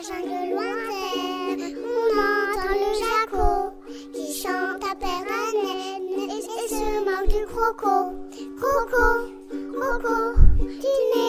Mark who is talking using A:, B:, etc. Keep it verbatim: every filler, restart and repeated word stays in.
A: jungle lointaine, on entend le jaco qui chante à permanent et, et se moque du croco. Croco, croco, tu n'es